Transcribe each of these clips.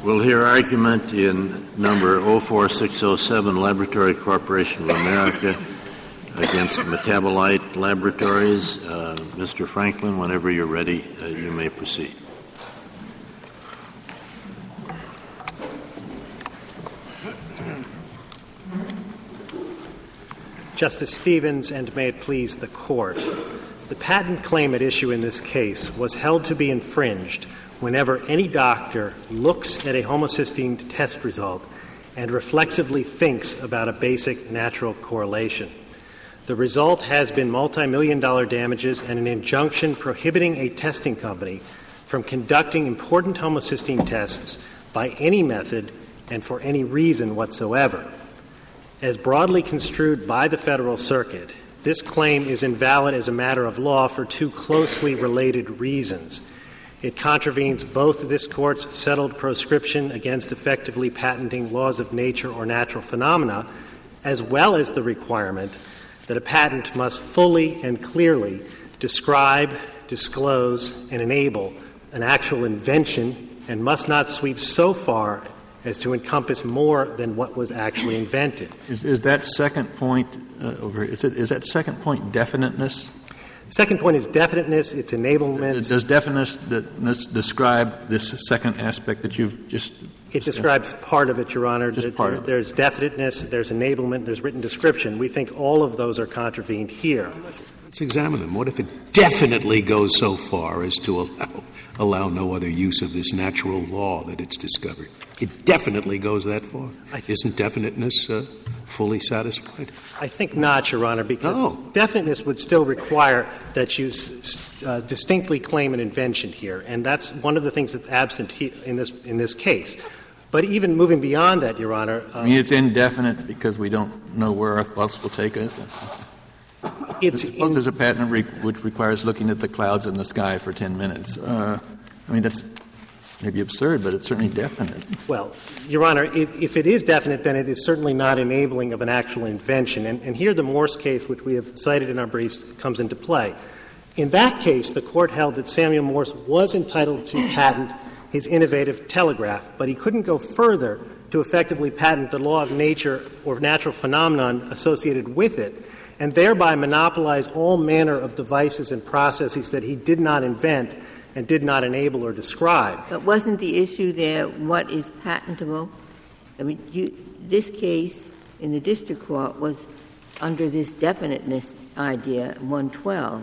We'll hear argument in number 04607, Laboratory Corporation of America against Metabolite Laboratories. Mr. Franklin, whenever you're ready, you may proceed. Justice Stevens, and may it please the Court. The patent claim at issue in this case was held to be infringed whenever any doctor looks at a homocysteine test result and reflexively thinks about a basic natural correlation. The result has been multi-million-dollar damages and an injunction prohibiting a testing company from conducting important homocysteine tests by any method and for any reason whatsoever. As broadly construed by the Federal Circuit, this claim is invalid as a matter of law for two closely related reasons. It contravenes both this Court's settled proscription against effectively patenting laws of nature or natural phenomena, as well as the requirement that a patent must fully and clearly describe, disclose, and enable an actual invention and must not sweep so far as to encompass more than what was actually invented. Is that second point is that second point definiteness? Second point is definiteness, it's enablement. Does definiteness describe this second aspect that you've just It describes part of it, Your Honor. Just part of it. There's definiteness, there's enablement, there's written description. We think all of those are contravened here. Let's examine them. What if it definitely goes so far as to allow no other use of this natural law that it's discovered? It definitely goes that far. Isn't definiteness fully satisfied? I think not, Your Honor, because definiteness would still require that you distinctly claim an invention here, and that's one of the things that's absent in this case. But even moving beyond that, Your Honor, it's indefinite because we don't know where our thoughts will take us. Suppose there's a patent which requires looking at the clouds in the sky for 10 minutes. That's maybe absurd, but it's certainly definite. Well, Your Honor, if it is definite, then it is certainly not enabling of an actual invention. And here the Morse case, which we have cited in our briefs, comes into play. In that case, the Court held that Samuel Morse was entitled to patent his innovative telegraph, but he couldn't go further to effectively patent the law of nature or natural phenomenon associated with it, and thereby monopolize all manner of devices and processes that he did not invent and did not enable or describe. But wasn't the issue there what is patentable? This case in the district court was under this definiteness idea, 112.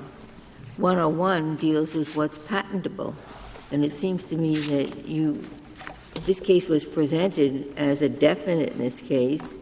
101 deals with what's patentable. And it seems to me that this case was presented as a definiteness case.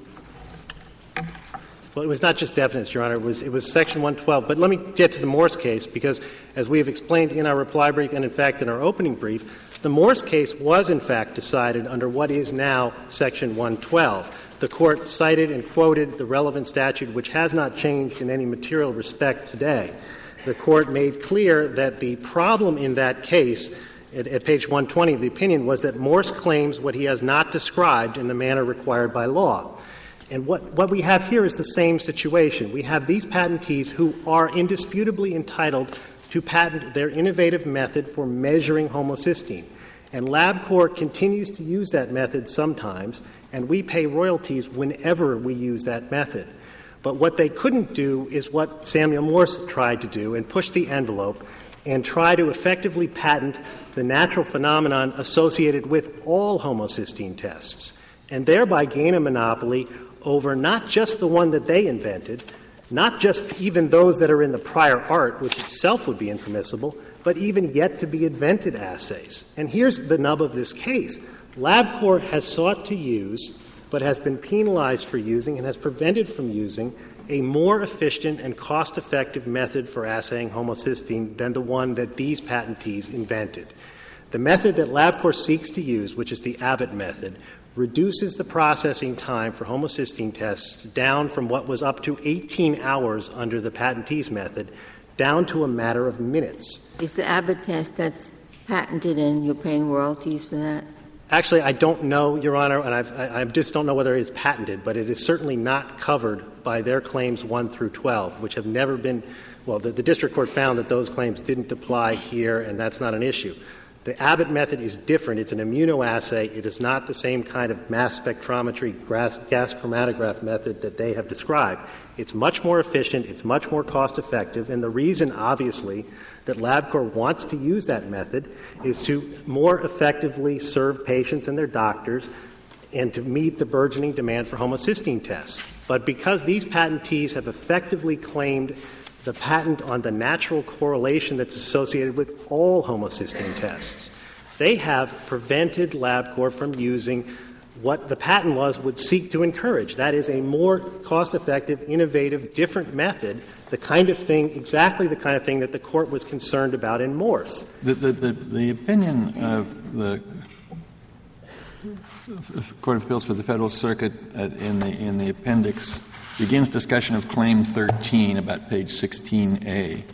Well, it was not just definiteness, Your Honor. It was Section 112. But let me get to the Morse case, because as we have explained in our reply brief and, in fact, in our opening brief, the Morse case was, in fact, decided under what is now Section 112. The Court cited and quoted the relevant statute, which has not changed in any material respect today. The Court made clear that the problem in that case, at page 120 of the opinion, was that Morse claims what he has not described in the manner required by law. And what we have here is the same situation. We have these patentees who are indisputably entitled to patent their innovative method for measuring homocysteine. And LabCorp continues to use that method sometimes, and we pay royalties whenever we use that method. But what they couldn't do is what Samuel Morse tried to do and push the envelope and try to effectively patent the natural phenomenon associated with all homocysteine tests, and thereby gain a monopoly over not just the one that they invented, not just even those that are in the prior art, which itself would be impermissible, but even yet to be invented assays. And here's the nub of this case. LabCorp has sought to use, but has been penalized for using and has prevented from using, a more efficient and cost-effective method for assaying homocysteine than the one that these patentees invented. The method that LabCorp seeks to use, which is the Abbott method, reduces the processing time for homocysteine tests down from what was up to 18 hours under the patentee's method down to a matter of minutes. Is the Abbott test that's patented and you're paying royalties for that? Actually, I don't know, Your Honor, and I just don't know whether it is patented, but it is certainly not covered by their claims 1 through 12, which have never been — well, the district court found that those claims didn't apply here, and that's not an issue. The Abbott method is different. It's an immunoassay. It is not the same kind of mass spectrometry gas chromatograph method that they have described. It's much more efficient. It's much more cost-effective. And the reason, obviously, that LabCorp wants to use that method is to more effectively serve patients and their doctors and to meet the burgeoning demand for homocysteine tests. But because these patentees have effectively claimed the patent on the natural correlation that's associated with all homocysteine tests, they have prevented LabCorp from using what the patent laws would seek to encourage. That is a more cost-effective, innovative, different method, exactly the kind of thing that the Court was concerned about in Morse. The opinion of the Court of Appeals for the Federal Circuit in the appendix begins discussion of Claim 13 about page 16A.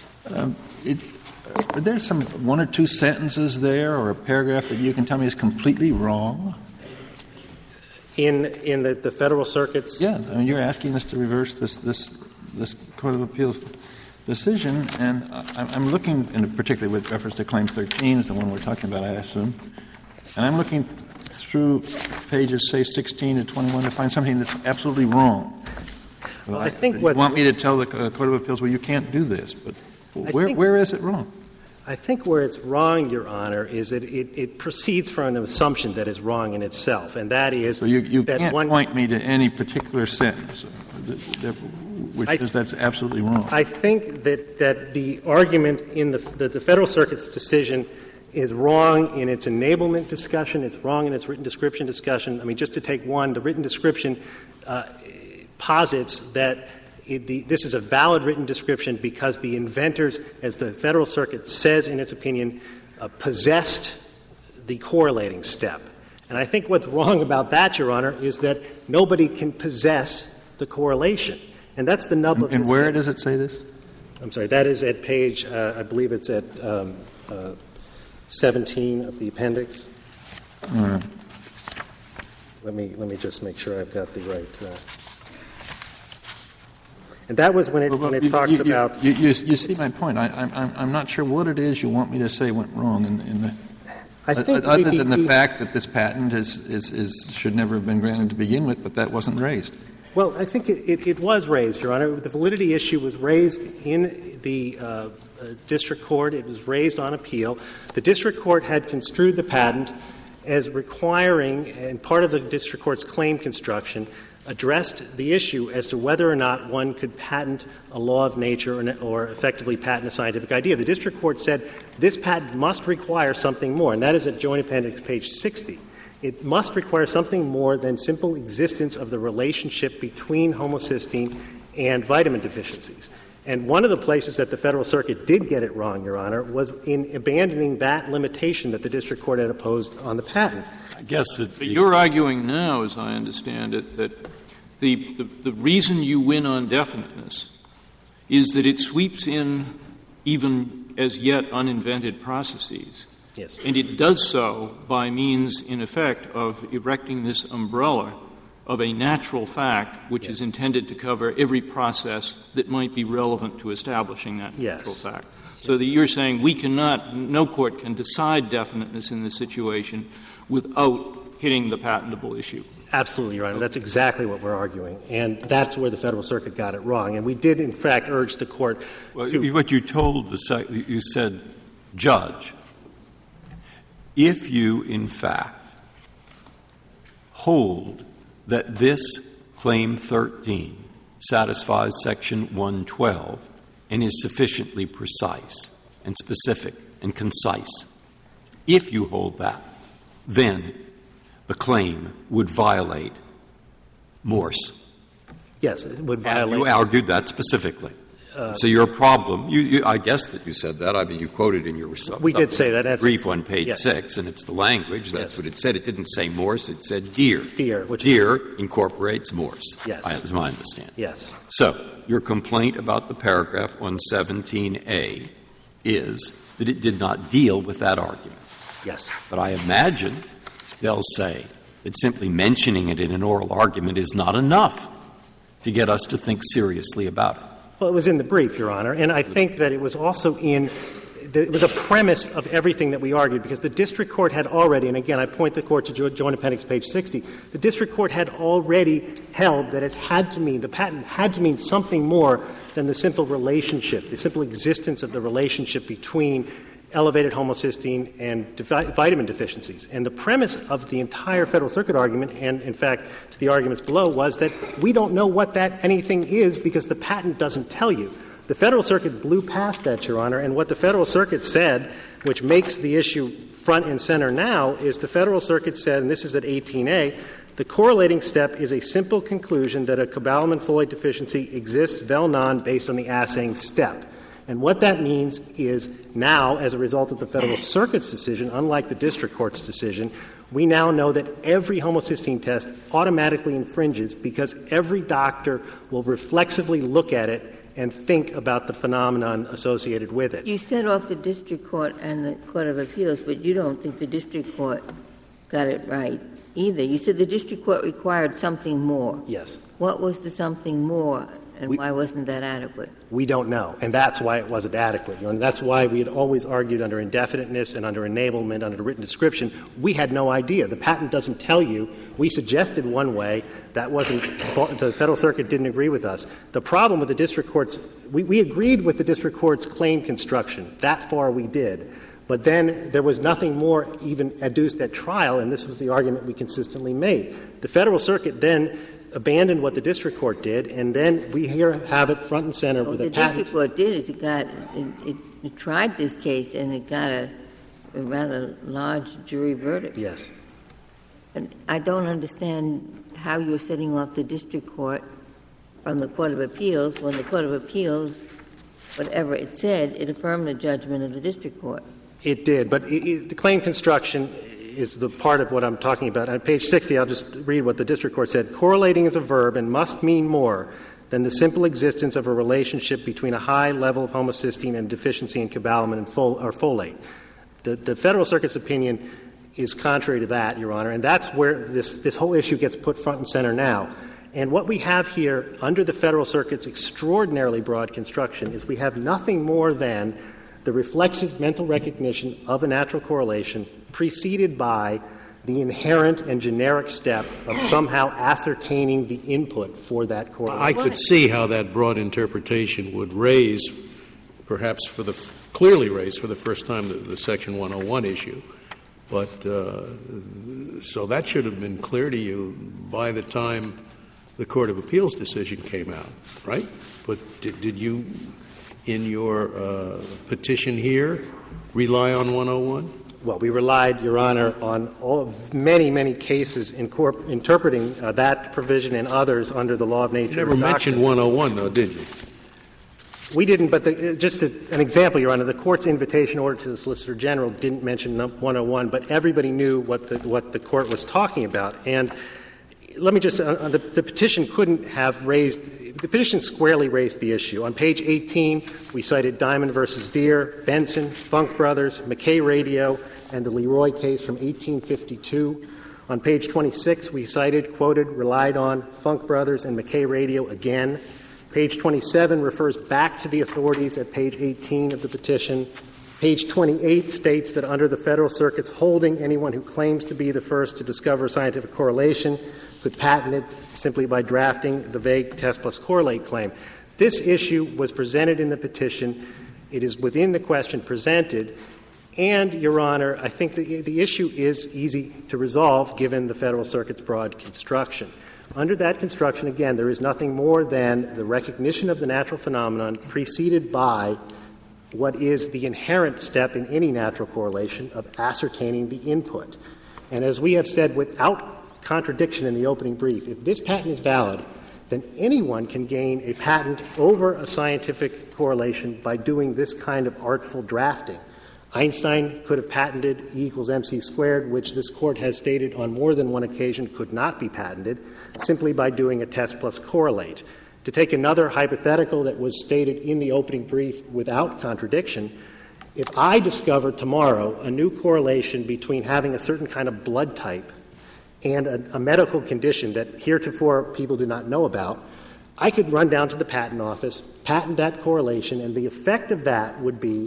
Are there some one or two sentences there or a paragraph that you can tell me is completely wrong? In the Federal Circuit's? Yeah. I mean, you're asking us to reverse this Court of Appeals decision, and I'm looking, and particularly with reference to Claim 13 is the one we're talking about, I assume, and I'm looking through pages, say, 16 to 21 to find something that's absolutely wrong. Well, I think you want me to tell the Court of Appeals, well, you can't do this, but where is it wrong? I think where it's wrong, Your Honor, is that it proceeds from an assumption that is wrong in itself, and that is so you that can't point me to any particular sentence which says that's absolutely wrong. I think that the argument that the Federal Circuit's decision is wrong in its enablement discussion. It's wrong in its written description discussion. I mean, just to take one, the written description posits that this is a valid written description because the inventors, as the Federal Circuit says in its opinion, possessed the correlating step. And I think what's wrong about that, Your Honor, is that nobody can possess the correlation. And that's the nub of this. And where does it say this? I'm sorry. That is at page, I believe it's at 17 of the appendix. Let me just make sure I've got the right. And that was when it talks about. You see my point. I'm not sure what it is you want me to say went wrong in the. I think other than the fact that this patent should never have been granted to begin with, but that wasn't raised. Well, I think it was raised, Your Honor. The validity issue was raised in the district court. It was raised on appeal. The district court had construed the patent as requiring, and part of the district court's claim construction, addressed the issue as to whether or not one could patent a law of nature or effectively patent a scientific idea. The district court said this patent must require something more, and that is at Joint Appendix page 60. It must require something more than simple existence of the relationship between homocysteine and vitamin deficiencies. And one of the places that the Federal Circuit did get it wrong, Your Honor, was in abandoning that limitation that the district court had imposed on the patent. I guess that you're arguing now, as I understand it, that the reason you win on definiteness is that it sweeps in even as yet uninvented processes. Yes. And it does so by means, in effect, of erecting this umbrella of a natural fact which is intended to cover every process that might be relevant to establishing that natural fact. So that you're saying no court can decide definiteness in this situation without hitting the patentable issue. Absolutely, Your Honor. That's exactly what we're arguing. And that's where the Federal Circuit got it wrong. And we did, in fact, urge the court to — What you told you said, Judge, if you, in fact, hold that this Claim 13 satisfies Section 112 and is sufficiently precise and specific and concise, if you hold that, then the claim would violate Morse. Yes, it would violate. And you argued that specifically. So your problem, I guess that you said that. I mean, you quoted in your we did say that. That's brief on page 6, and it's the language. That's what it said. It didn't say Morse. It said Deere. Deere incorporates Morse. Yes. That's my understanding. Yes. So your complaint about the paragraph on 17A is that it did not deal with that argument. Yes. But I imagine they'll say that simply mentioning it in an oral argument is not enough to get us to think seriously about it. Well, it was in the brief, Your Honor, and I think that it was also in it was a premise of everything that we argued, because the district court had already, and again, I point the court to Joint Appendix page 60, the district court had already held that the patent had to mean something more than the simple relationship, the simple existence of the relationship between elevated homocysteine and vitamin deficiencies. And the premise of the entire Federal Circuit argument, and in fact to the arguments below, was that we don't know what that anything is because the patent doesn't tell you. The Federal Circuit blew past that, Your Honor, and what the Federal Circuit said, which makes the issue front and center now, is the Federal Circuit said, and this is at 18A, the correlating step is a simple conclusion that a cobalamin folate deficiency exists vel non based on the assaying step. And what that means is now, as a result of the Federal Circuit's decision, unlike the district court's decision, we now know that every homocysteine test automatically infringes because every doctor will reflexively look at it and think about the phenomenon associated with it. You set off the district court and the Court of Appeals, but you don't think the district court got it right either. You said the district court required something more. Yes. What was the something more, and why wasn't that adequate? We don't know, and that's why it wasn't adequate. And that's why we had always argued under indefiniteness and under enablement, under written description. We had no idea. The patent doesn't tell you. We suggested one way. That wasn't — the Federal Circuit didn't agree with us. The problem with the district court's — we agreed with the district court's claim construction. That far we did. But then there was nothing more even adduced at trial, and this was the argument we consistently made. The Federal Circuit then abandoned what the district court did, and then we here have it front and center with a patent. What the district court did is it tried this case, and it got a rather large jury verdict. Yes. And I don't understand how you're setting off the district court from the Court of Appeals when the Court of Appeals, whatever it said, it affirmed the judgment of the district court. It did, but the claim construction is the part of what I'm talking about. On page 60, I'll just read what the district court said. Correlating is a verb and must mean more than the simple existence of a relationship between a high level of homocysteine and deficiency in cobalamin and folate. The Federal Circuit's opinion is contrary to that, Your Honor, and that's where this whole issue gets put front and center now. And what we have here under the Federal Circuit's extraordinarily broad construction is we have nothing more than the reflexive mental recognition of a natural correlation preceded by the inherent and generic step of somehow ascertaining the input for that correlation. I could see how that broad interpretation would raise, perhaps clearly raise for the first time, the Section 101 issue. But so that should have been clear to you by the time the Court of Appeals decision came out, right? But did you, in your petition here, rely on 101? Well, we relied, Your Honor, on many, many cases interpreting that provision and others under the law of nature. You never mentioned 101, though, did you? We didn't, but just an example, Your Honor, the Court's invitation order to the Solicitor General didn't mention 101, but everybody knew what the Court was talking about. And let me just the petition couldn't have raised — the petition squarely raised the issue. On page 18, we cited Diamond v. Deere, Benson, Funk Brothers, McKay Radio, and the Leroy case from 1852. On page 26, we cited, quoted, relied on Funk Brothers and McKay Radio again. Page 27 refers back to the authorities at page 18 of the petition. Page 28 states that under the Federal Circuit's holding, anyone who claims to be the first to discover scientific correlation could patent it simply by drafting the vague test plus correlate claim. This issue was presented in the petition. It is within the question presented. And, Your Honor, I think the issue is easy to resolve given the Federal Circuit's broad construction. Under that construction, again, there is nothing more than the recognition of the natural phenomenon preceded by what is the inherent step in any natural correlation of ascertaining the input. And as we have said without contradiction in the opening brief, if this patent is valid, then anyone can gain a patent over a scientific correlation by doing this kind of artful drafting. Einstein could have patented E equals mc squared, which this Court has stated on more than one occasion could not be patented, simply by doing a test plus correlate. To take another hypothetical that was stated in the opening brief without contradiction, if I discover tomorrow a new correlation between having a certain kind of blood type and a medical condition that heretofore people do not know about, I could run down to the patent office, patent that correlation, and the effect of that would be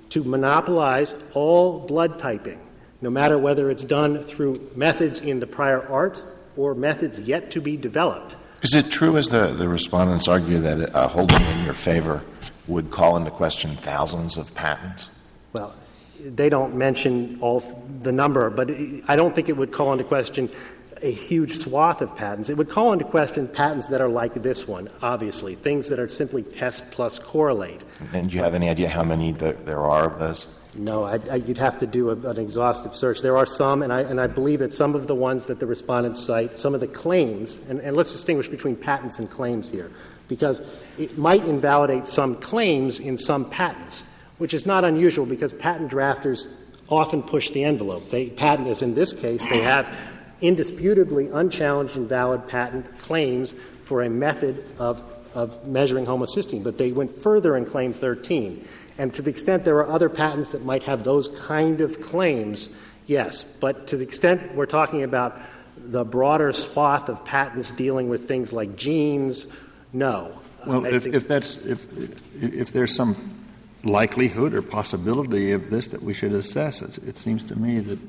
to monopolize all blood typing, no matter whether it's done through methods in the prior art or methods yet to be developed. Is it true, as the respondents argue, that a holding in your favor would call into question thousands of patents? Well, they don't mention all the number, but I don't think it would call into question a huge swath of patents. It would call into question patents that are like this one, obviously, things that are simply test plus correlate. And do you have any idea how many there are of those? No, you'd have to do an exhaustive search. There are some, and I believe that some of the ones that the respondents cite, some of the claims, and let's distinguish between patents and claims here, because it might invalidate some claims in some patents, which is not unusual because patent drafters often push the envelope. Patent, as in this case, they have indisputably unchallenged and valid patent claims for a method of measuring homocysteine, but they went further in Claim 13. And to the extent there are other patents that might have those kind of claims, yes. But to the extent we're talking about the broader swath of patents dealing with things like genes, no. Well, if there's some likelihood or possibility of this that we should assess, it seems to me that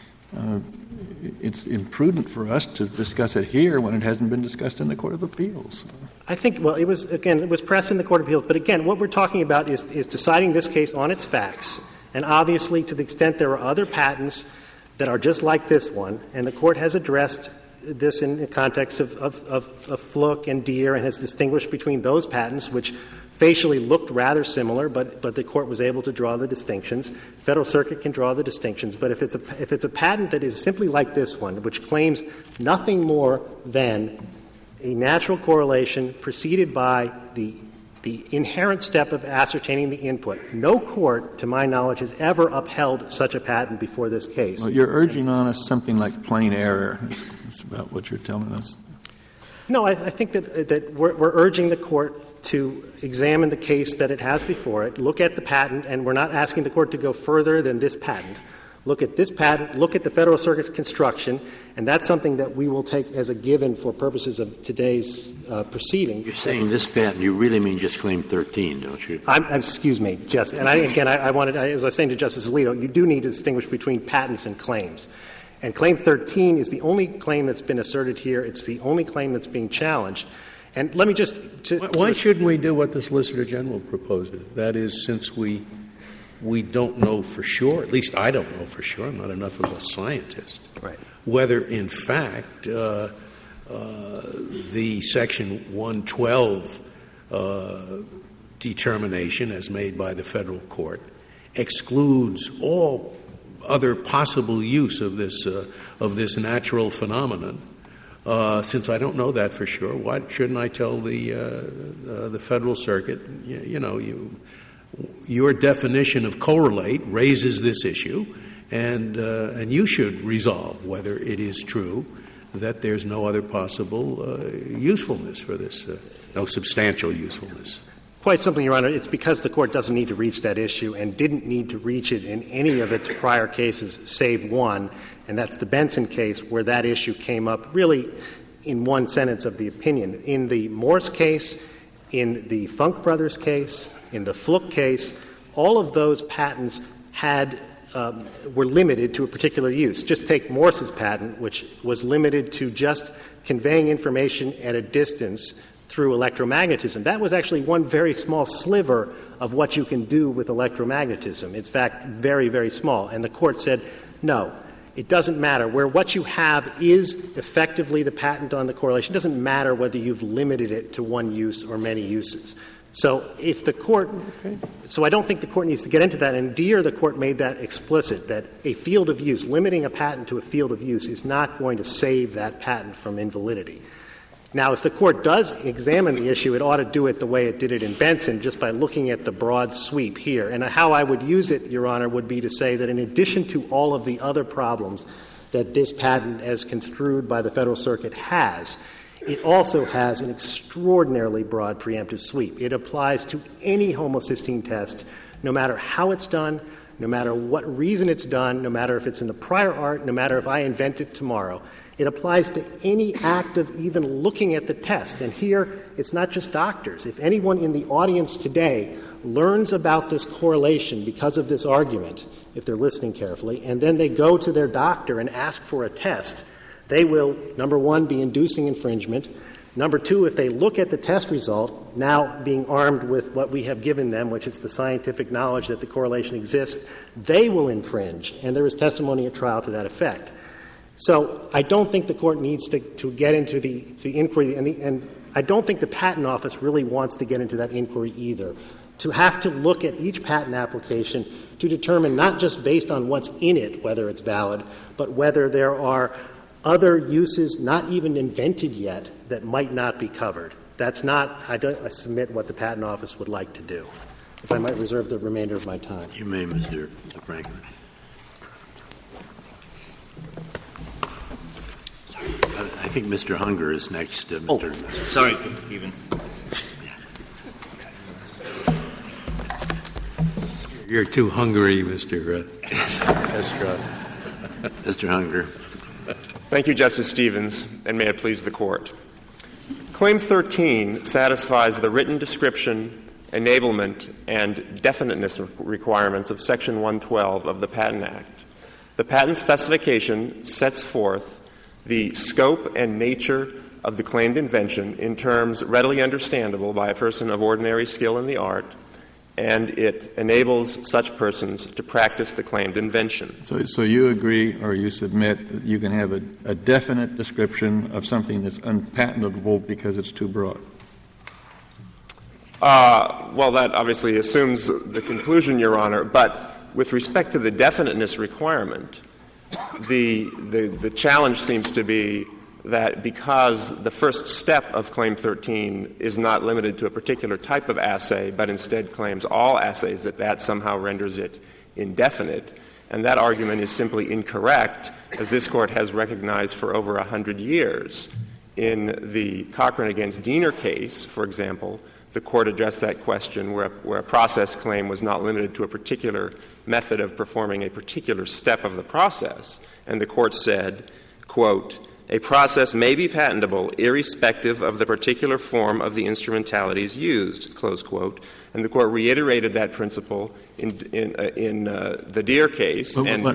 it's imprudent for us to discuss it here when it hasn't been discussed in the Court of Appeals. I think, well, it was pressed in the Court of Appeals. But again, what we're talking about is deciding this case on its facts. And obviously, to the extent there are other patents that are just like this one, and the Court has addressed this in the context of Fluke and Deere and has distinguished between those patents, which facially looked rather similar, but the Court was able to draw the distinctions. Federal Circuit can draw the distinctions. But if it's a patent that is simply like this one, which claims nothing more than a natural correlation preceded by the inherent step of ascertaining the input, no court, to my knowledge, has ever upheld such a patent before this case. Well, you're urging on us something like plain error. That's about what you're telling us. No, I think that we're urging the Court to examine the case that it has before it, look at the patent, and we're not asking the Court to go further than this patent. Look at this patent, look at the Federal Circuit's construction, and that's something that we will take as a given for purposes of today's proceeding. You're saying this patent, you really mean just Claim 13, don't you? Excuse me, Justice. And I wanted, as I was saying to Justice Alito, you do need to distinguish between patents and claims. And Claim 13 is the only claim that's been asserted here. It's the only claim that's being challenged. And let me just why shouldn't we do what the Solicitor General proposes? That is, since we don't know for sure, at least I don't know for sure, I'm not enough of a scientist, right, whether in fact the Section 112 determination as made by the federal court excludes all other possible use of this natural phenomenon. Since I don't know that for sure, why shouldn't I tell the Federal Circuit, your definition of correlate raises this issue, and you should resolve whether it is true that there's no other possible usefulness for this, no substantial usefulness. Quite simply, Your Honor, it's because the Court doesn't need to reach that issue and didn't need to reach it in any of its prior cases save one, and that's the Benson case, where that issue came up really in one sentence of the opinion. In the Morse case, in the Funk Brothers case, in the Fluke case, all of those patents were limited to a particular use. Just take Morse's patent, which was limited to just conveying information at a distance through electromagnetism. That was actually one very small sliver of what you can do with electromagnetism. It's, in fact, very, very small. And the Court said, no, it doesn't matter. Where what you have is effectively the patent on the correlation, it doesn't matter whether you've limited it to one use or many uses. So if the Court — so I don't think the Court needs to get into that. And Deere, the Court made that explicit, that a field of use, limiting a patent to a field of use, is not going to save that patent from invalidity. Now, if the Court does examine the issue, it ought to do it the way it did it in Benson, just by looking at the broad sweep here. And how I would use it, Your Honor, would be to say that in addition to all of the other problems that this patent, as construed by the Federal Circuit, has, it also has an extraordinarily broad preemptive sweep. It applies to any homocysteine test, no matter how it's done, no matter what reason it's done, no matter if it's in the prior art, no matter if I invent it tomorrow. It applies to any act of even looking at the test. And here, it's not just doctors. If anyone in the audience today learns about this correlation because of this argument, if they're listening carefully, and then they go to their doctor and ask for a test, they will, number one, be inducing infringement. Number two, if they look at the test result, now being armed with what we have given them, which is the scientific knowledge that the correlation exists, they will infringe. And there is testimony at trial to that effect. So I don't think the Court needs to get into the inquiry, and I don't think the Patent Office really wants to get into that inquiry either, to have to look at each patent application to determine not just based on what's in it whether it's valid, but whether there are other uses not even invented yet that might not be covered. That's not, I submit, what the Patent Office would like to do. If I might reserve the remainder of my time. You may, Mr. Franklin. I think Mr. Hunger is next. Mr. Sorry, Mr. Stevens. You're too hungry, Mr. Estrada. Mr. Hunger. Thank you, Justice Stevens, and may it please the Court. Claim 13 satisfies the written description, enablement, and definiteness requirements of Section 112 of the Patent Act. The patent specification sets forth the scope and nature of the claimed invention in terms readily understandable by a person of ordinary skill in the art, and it enables such persons to practice the claimed invention. So you agree, or you submit, that you can have a definite description of something that's unpatentable because it's too broad? Well, that obviously assumes the conclusion, Your Honor, but with respect to the definiteness requirement, the challenge seems to be that because the first step of Claim 13 is not limited to a particular type of assay, but instead claims all assays, that somehow renders it indefinite. And that argument is simply incorrect, as this Court has recognized for over 100 years. In the Cochran against Diener case, for example, the Court addressed that question where a process claim was not limited to a particular method of performing a particular step of the process. And the Court said, quote, "A process may be patentable irrespective of the particular form of the instrumentalities used," close quote. And the Court reiterated that principle in the Deere case.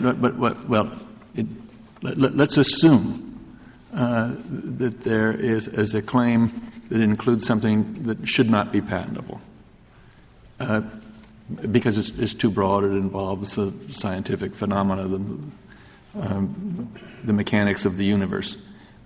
Let's assume that there is a claim that includes something that should not be patentable because it's too broad. It involves the scientific phenomena, the mechanics of the universe.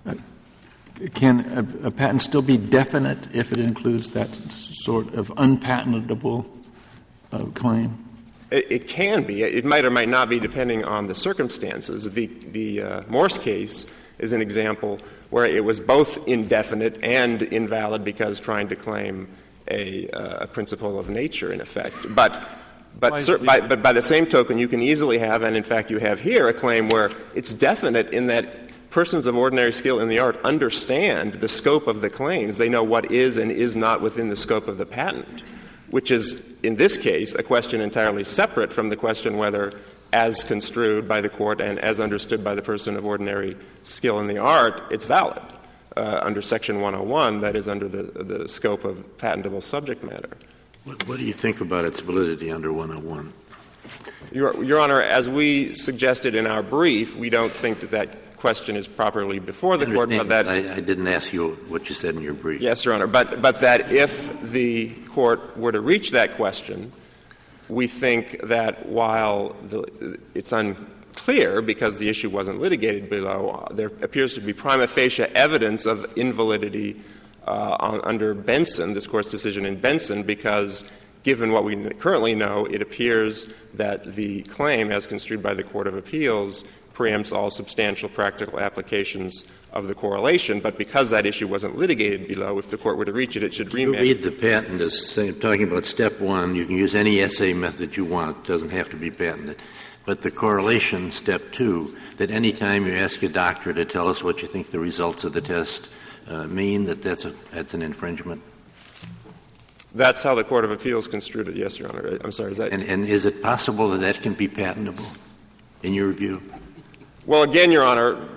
Can a patent still be definite if it includes that sort of unpatentable claim? It can be. It might or might not be, depending on the circumstances. The Morse case is an example where it was both indefinite and invalid because trying to claim a principle of nature, in effect. But by the same token, you can easily have, and in fact you have here, a claim where it's definite in that persons of ordinary skill in the art understand the scope of the claims. They know what is and is not within the scope of the patent, which is, in this case, a question entirely separate from the question whether, as construed by the Court and as understood by the person of ordinary skill in the art, it's valid under Section 101, that is, under the scope of patentable subject matter. What do you think about its validity under 101? Your Honor, as we suggested in our brief, we don't think that question is properly before the Court. But that I didn't ask you what you said in your brief. Yes, Your Honor. But that if the Court were to reach that question, we think that while it's unclear because the issue wasn't litigated below, there appears to be prima facie evidence of invalidity under Benson, this Court's decision in Benson, because given what we currently know, it appears that the claim, as construed by the Court of Appeals, preempts all substantial practical applications of the correlation. But because that issue wasn't litigated below, if the Court were to reach it, it should remand. You read the patent as talking about step one. You can use any assay method you want. It doesn't have to be patented. But the correlation, step two, that any time you ask a doctor to tell us what you think the results of the test mean, that's an infringement? That's how the Court of Appeals construed it, yes, Your Honor. I'm sorry, is that... And is it possible that can be patentable, in your view? Well, again, Your Honor,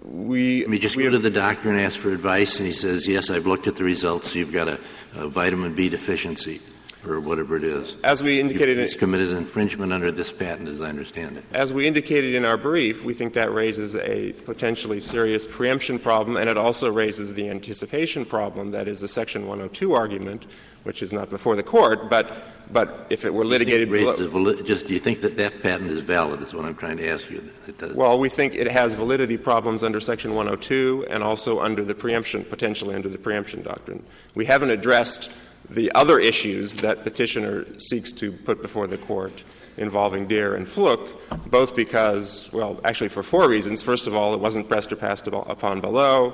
just go to the doctor and ask for advice, and he says, yes, I've looked at the results, so you've got a vitamin B deficiency, or whatever it is. As we indicated, it's committed infringement under this patent, as I understand it. As we indicated in our brief, we think that raises a potentially serious preemption problem, and it also raises the anticipation problem, that is the Section 102 argument, which is not before the court, but if it were litigated do you think that patent is valid, is what I'm trying to ask you? It does. Well, we think it has validity problems under Section 102 and also under the preemption, potentially under the preemption doctrine. We haven't addressed the other issues that petitioner seeks to put before the court involving Deere and Fluke, both because, well, actually for four reasons. First of all, it wasn't pressed or passed upon below.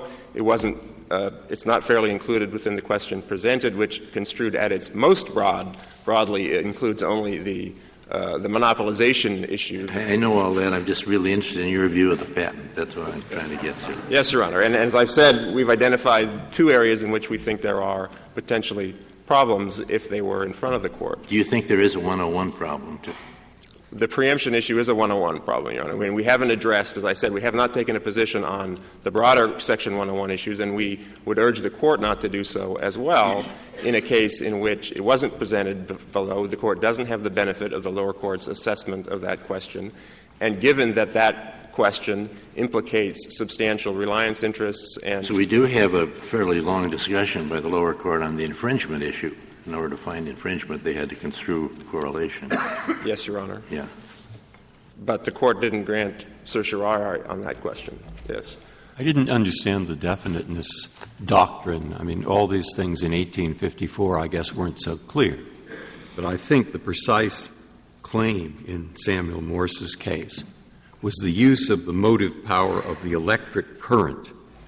It's not fairly included within the question presented, which construed at its most broadly it includes only the monopolization issue. I know all that. I'm just really interested in your view of the patent. That's what I'm trying to get to. Yes, Your Honor. And as I've said, we've identified two areas in which we think there are potentially problems if they were in front of the court. Do you think there is a 101 problem, too? The preemption issue is a 101 problem, Your Honor. I mean, we haven't addressed, as I said, we have not taken a position on the broader Section 101 issues, and we would urge the court not to do so as well in a case in which it wasn't presented below. The court doesn't have the benefit of the lower court's assessment of that question. And given that question implicates substantial reliance interests and... So we do have a fairly long discussion by the lower court on the infringement issue. In order to find infringement, they had to construe correlation. Yes, Your Honor. Yeah. But the court didn't grant certiorari on that question. Yes. I didn't understand the definiteness doctrine. I mean, all these things in 1854, I guess, weren't so clear. But I think the precise claim in Samuel Morse's case was the use of the motive power of the electric current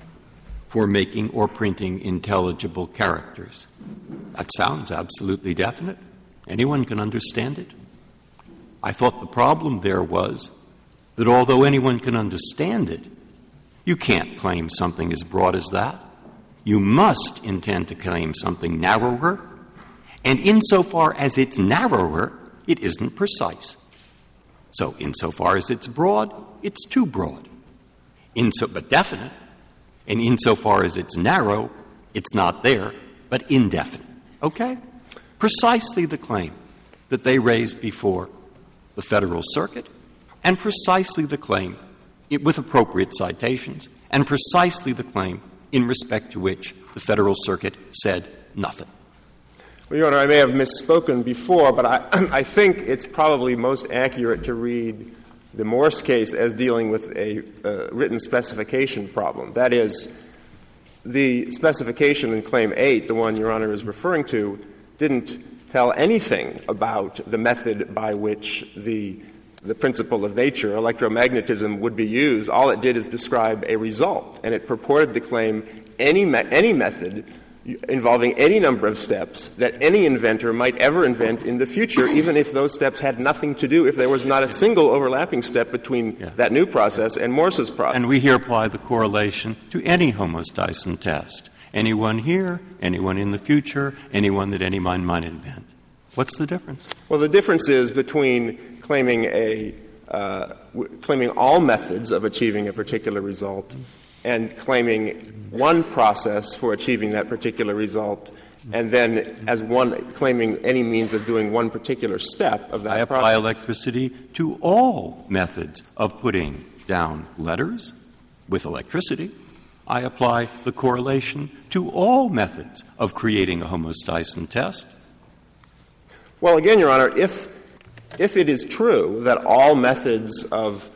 for making or printing intelligible characters. That sounds absolutely definite. Anyone can understand it. I thought the problem there was that although anyone can understand it, you can't claim something as broad as that. You must intend to claim something narrower, and insofar as it's narrower, it isn't precise. So insofar as it's broad, it's too broad. But definite. And insofar as it's narrow, it's not there, but indefinite. Okay? Precisely the claim that they raised before the Federal Circuit, and precisely the claim with appropriate citations, and precisely the claim in respect to which the Federal Circuit said nothing. Well, Your Honor, I may have misspoken before, but I think it's probably most accurate to read the Morse case as dealing with a written specification problem. That is, the specification in Claim 8, the one Your Honor is referring to, didn't tell anything about the method by which the principle of nature, electromagnetism, would be used. All it did is describe a result, and it purported to claim any method involving any number of steps that any inventor might ever invent in the future, even if those steps had nothing to do, if there was not a single overlapping step between that new process and Morse's process. And we here apply the correlation to any Holmes Dyson test. Anyone here, anyone in the future, anyone that any mind might invent. What's the difference? Well, the difference is between claiming all methods of achieving a particular result and claiming one process for achieving that particular result, and then as one claiming any means of doing one particular step of that process. I apply electricity to all methods of putting down letters with electricity. I apply the correlation to all methods of creating a Holmes Dyson test. Well, again, Your Honor, if it is true that all methods of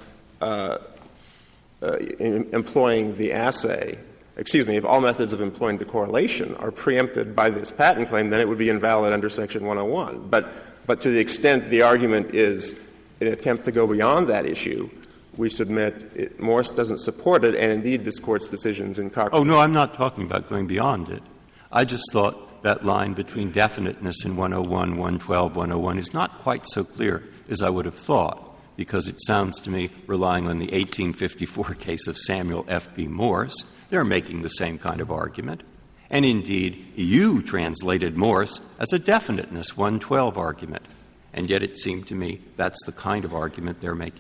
employing the assay, if all methods of employing the correlation are preempted by this patent claim, then it would be invalid under Section 101. But to the extent the argument is an attempt to go beyond that issue, we submit Morse doesn't support it, and indeed this Court's decisions in Cochran. Oh, no, I'm not talking about going beyond it. I just thought that line between definiteness in 101, 112, 101 is not quite so clear as I would have thought, because it sounds to me, relying on the 1854 case of Samuel F.B. Morse, they're making the same kind of argument. And indeed, you translated Morse as a definiteness 112 argument. And yet it seemed to me that's the kind of argument they're making.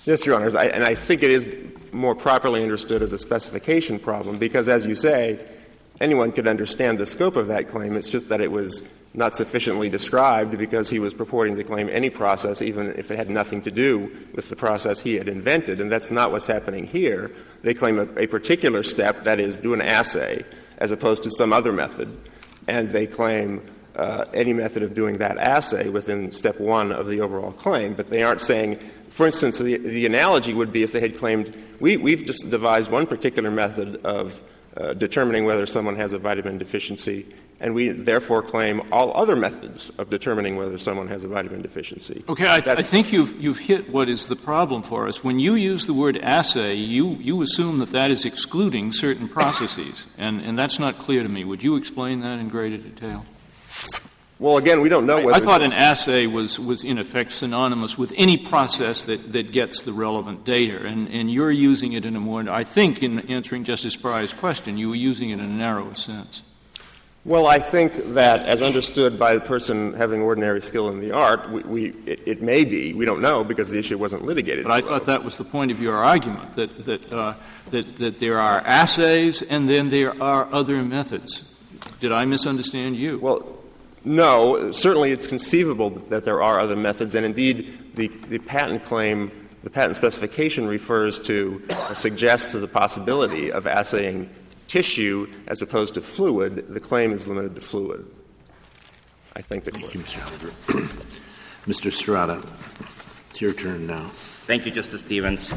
Yes, Your Honors, and I think it is more properly understood as a specification problem because, as you say, anyone could understand the scope of that claim. It's just that it was not sufficiently described because he was purporting to claim any process, even if it had nothing to do with the process he had invented, and that's not what's happening here. They claim a particular step, that is, do an assay, as opposed to some other method, and they claim any method of doing that assay within step one of the overall claim, but they aren't saying, for instance, the analogy would be if they had claimed, we've just devised one particular method of determining whether someone has a vitamin deficiency, and we therefore claim all other methods of determining whether someone has a vitamin deficiency. Okay, I think you've hit what is the problem for us. When you use the word assay, you assume that is excluding certain processes, and that's not clear to me. Would you explain that in greater detail? Well, again, we don't know whether... I thought an assay was in effect synonymous with any process that gets the relevant data, and you're using it in a more... I think in answering Justice Breyer's question, you were using it in a narrower sense. Well, I think that, as understood by the person having ordinary skill in the art, it may be. We don't know because the issue wasn't litigated. But I thought that was the point of your argument, that there are assays and then there are other methods. Did I misunderstand you? Well, no. Certainly it's conceivable that there are other methods, and indeed the patent claim, the patent specification refers to, suggests to the possibility of assaying tissue as opposed to fluid. The claim is limited to fluid. I think the Thank you, Mr. Holder. Mr. Serrata, it's your turn now. Thank you, Justice Stevens.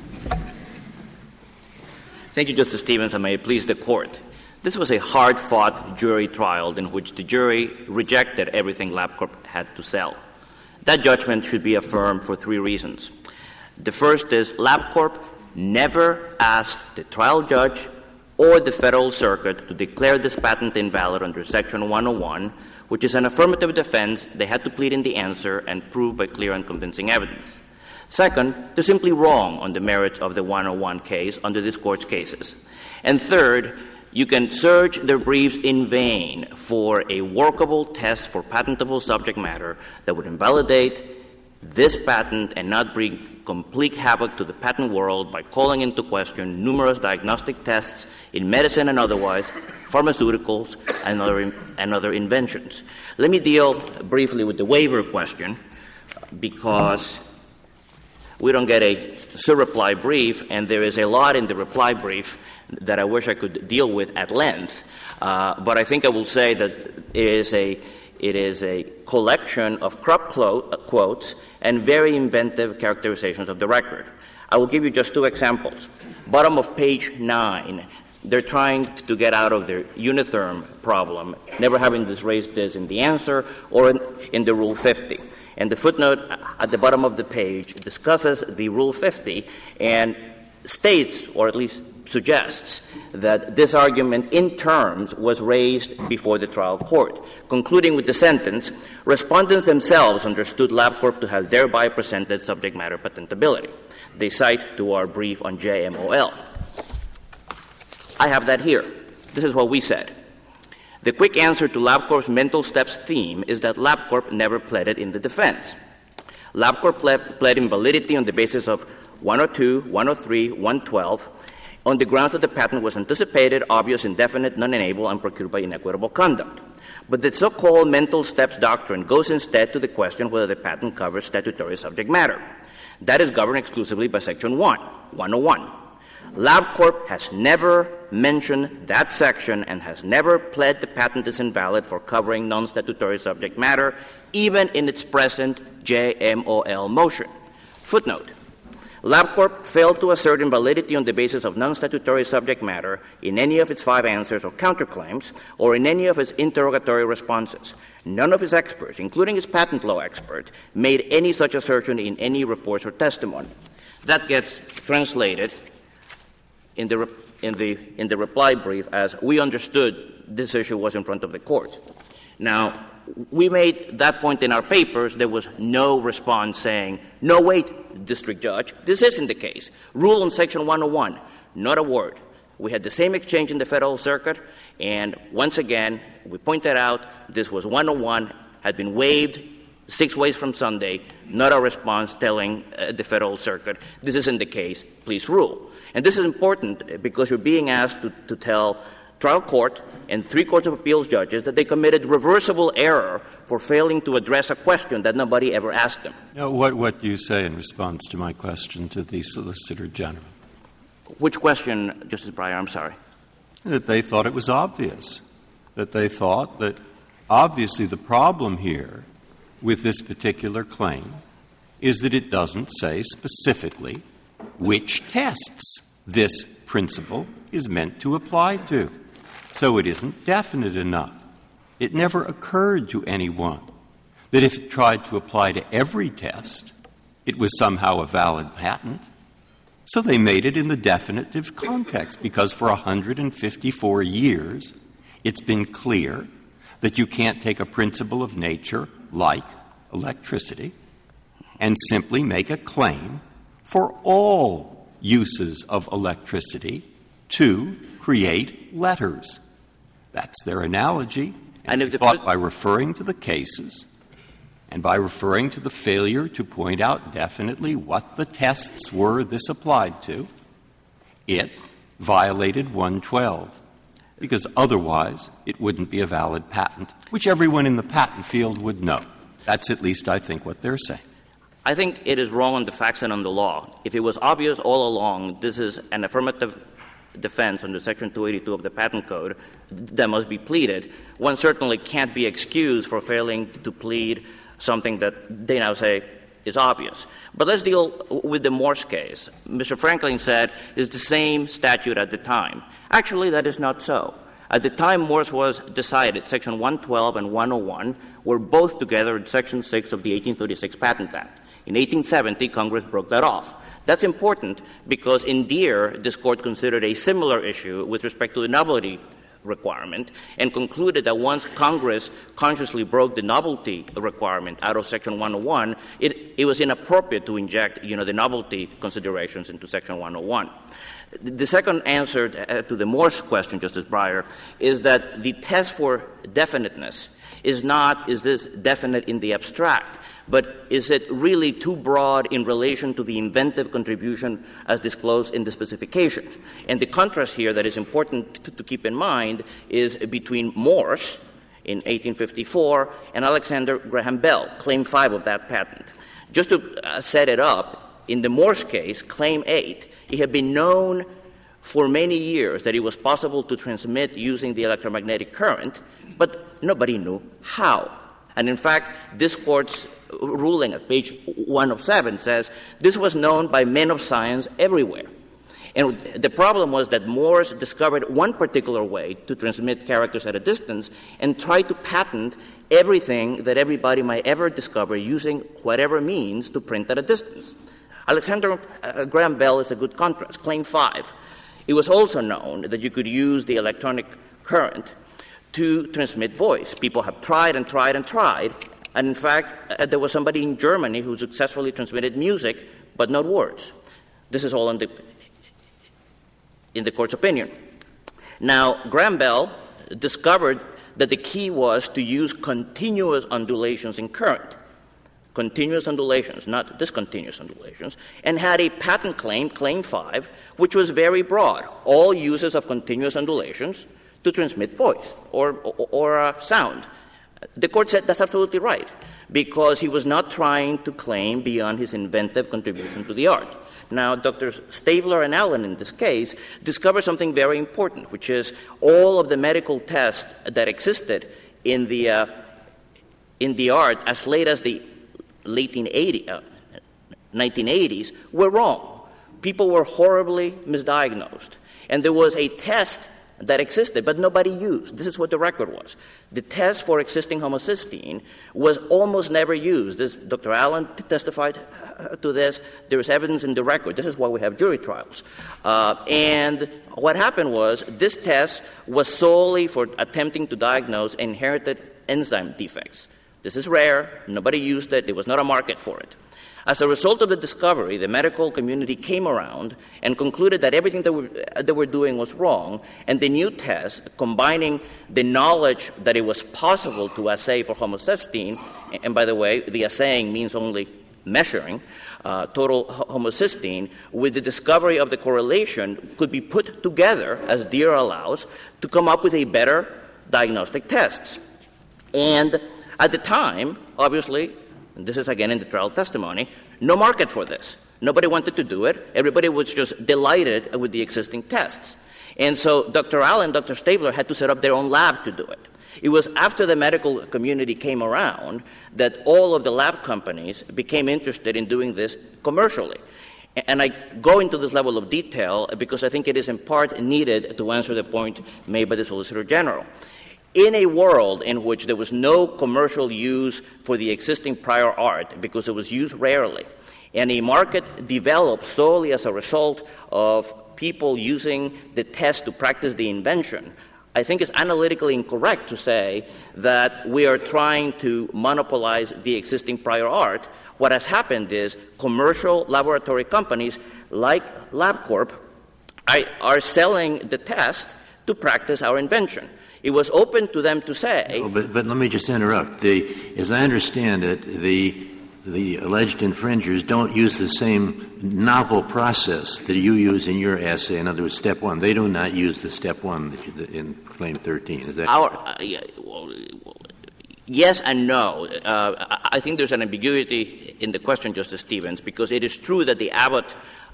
Thank you, Justice Stevens, and may it please the Court. This was a hard-fought jury trial in which the jury rejected everything LabCorp had to sell. That judgment should be affirmed for three reasons. The first is LabCorp never asked the trial judge or the Federal Circuit to declare this patent invalid under Section 101, which is an affirmative defense they had to plead in the answer and prove by clear and convincing evidence. Second, they're simply wrong on the merits of the 101 case under this Court's cases. And third, you can search their briefs in vain for a workable test for patentable subject matter that would invalidate this patent and not bring complete havoc to the patent world by calling into question numerous diagnostic tests in medicine and otherwise, pharmaceuticals, and other inventions. Let me deal briefly with the waiver question because we don't get a surreply brief, and there is a lot in the reply brief that I wish I could deal with at length. But I think I will say that it is a collection of crop quotes and very inventive characterizations of the record. I will give you just two examples. Bottom of page 9, they're trying to get out of their unitherm problem, never having raised this in the answer or in the Rule 50. And the footnote at the bottom of the page discusses the Rule 50 and states, or at least suggests, that this argument in terms was raised before the trial court, concluding with the sentence, respondents themselves understood LabCorp to have thereby presented subject matter patentability. They cite to our brief on JMOL. I have that here. This is what we said. The quick answer to LabCorp's mental steps theme is that LabCorp never pled it in the defense. LabCorp pled invalidity on the basis of 102, 103, 112, on the grounds that the patent was anticipated, obvious, indefinite, non-enable, and procured by inequitable conduct. But the so-called mental steps doctrine goes instead to the question whether the patent covers statutory subject matter. That is governed exclusively by Section 101. LabCorp has never mentioned that section and has never pled the patent is invalid for covering non-statutory subject matter, even in its present JMOL motion. Footnote. LabCorp failed to assert invalidity on the basis of non-statutory subject matter in any of its 5 answers or counterclaims or in any of its interrogatory responses. None of its experts, including its patent law expert, made any such assertion in any reports or testimony. That gets translated in the reply brief as we understood this issue was in front of the court. Now, we made that point in our papers. There was no response saying, no, wait, district judge, this isn't the case. Rule on Section 101, not a word. We had the same exchange in the Federal Circuit, and once again, we pointed out this was 101, had been waived 6 ways from Sunday, not a response telling the Federal Circuit, this isn't the case, please rule. And this is important because you're being asked to tell trial court and 3 courts of appeals judges that they committed reversible error for failing to address a question that nobody ever asked them. Now, what do you say in response to my question to the Solicitor General? Which question, Justice Breyer? I'm sorry. That they thought it was obvious. That they thought that obviously the problem here with this particular claim is that it doesn't say specifically which tests this principle is meant to apply to. So it isn't definite enough. It never occurred to anyone that if it tried to apply to every test, it was somehow a valid patent. So they made it in the definitive context, because for 154 years it's been clear that you can't take a principle of nature like electricity and simply make a claim for all uses of electricity to create letters. That's their analogy. And they thought by referring to the cases and by referring to the failure to point out definitely what the tests were this applied to, it violated 112, because otherwise it wouldn't be a valid patent, which everyone in the patent field would know. That's at least, I think, what they're saying. I think it is wrong on the facts and on the law. If it was obvious all along this is an affirmative defense under Section 282 of the Patent Code that must be pleaded, one certainly can't be excused for failing to plead something that they now say is obvious. But let's deal with the Morse case. Mr. Franklin said it's the same statute at the time. Actually, that is not so. At the time Morse was decided, Section 112 and 101 were both together in Section 6 of the 1836 Patent Act. In 1870, Congress broke that off. That's important because in Deere, this Court considered a similar issue with respect to the novelty requirement and concluded that once Congress consciously broke the novelty requirement out of Section 101, it was inappropriate to inject, the novelty considerations into Section 101. The second answer to the Morse question, Justice Breyer, is that the test for definiteness is not, is this definite in the abstract, but is it really too broad in relation to the inventive contribution as disclosed in the specifications? And the contrast here that is important to keep in mind is between Morse in 1854 and Alexander Graham Bell, Claim 5 of that patent. Just to set it up, in the Morse case, Claim 8, it had been known for many years that it was possible to transmit using the electromagnetic current, but nobody knew how. And in fact, this Court's ruling at page 107 says this was known by men of science everywhere. And the problem was that Morse discovered one particular way to transmit characters at a distance and tried to patent everything that everybody might ever discover using whatever means to print at a distance. Alexander Graham Bell is a good contrast. Claim 5. It was also known that you could use the electronic current to transmit voice. People have tried and tried and tried. And in fact, there was somebody in Germany who successfully transmitted music, but not words. This is all in the Court's opinion. Now, Graham Bell discovered that the key was to use continuous undulations in current. Continuous undulations, not discontinuous undulations, and had a patent claim, Claim 5, which was very broad. All uses of continuous undulations to transmit voice or sound. The Court said that's absolutely right, because he was not trying to claim beyond his inventive contribution to the art. Now, Drs. Stabler and Allen in this case discovered something very important, which is all of the medical tests that existed in the art as late as the late 1980s were wrong. People were horribly misdiagnosed. And there was a test that existed, but nobody used. This is what the record was. The test for existing homocysteine was almost never used. Dr. Allen testified to this. There is evidence in the record. This is why we have jury trials. And what happened was this test was solely for attempting to diagnose inherited enzyme defects. This is rare. Nobody used it. There was not a market for it. As a result of the discovery, the medical community came around and concluded that everything that they were doing was wrong, and the new test, combining the knowledge that it was possible to assay for homocysteine, and by the way, the assaying means only measuring total homocysteine, with the discovery of the correlation, could be put together, as DEER allows, to come up with a better diagnostic test. And at the time, obviously, and this is again in the trial testimony, no market for this. Nobody wanted to do it. Everybody was just delighted with the existing tests. And so Dr. Allen, Dr. Stabler had to set up their own lab to do it. It was after the medical community came around that all of the lab companies became interested in doing this commercially. And I go into this level of detail because I think it is in part needed to answer the point made by the Solicitor General. In a world in which there was no commercial use for the existing prior art because it was used rarely, and a market developed solely as a result of people using the test to practice the invention, I think it's analytically incorrect to say that we are trying to monopolize the existing prior art. What has happened is commercial laboratory companies like LabCorp are selling the test to practice our invention. It was open to them to say... No, but let me just interrupt. As I understand it, the alleged infringers don't use the same novel process that you use in your assay. In other words, step one. They do not use the step one in Claim 13. Is that Yes and no. I think there's an ambiguity in the question, Justice Stevens, because it is true that the Abbott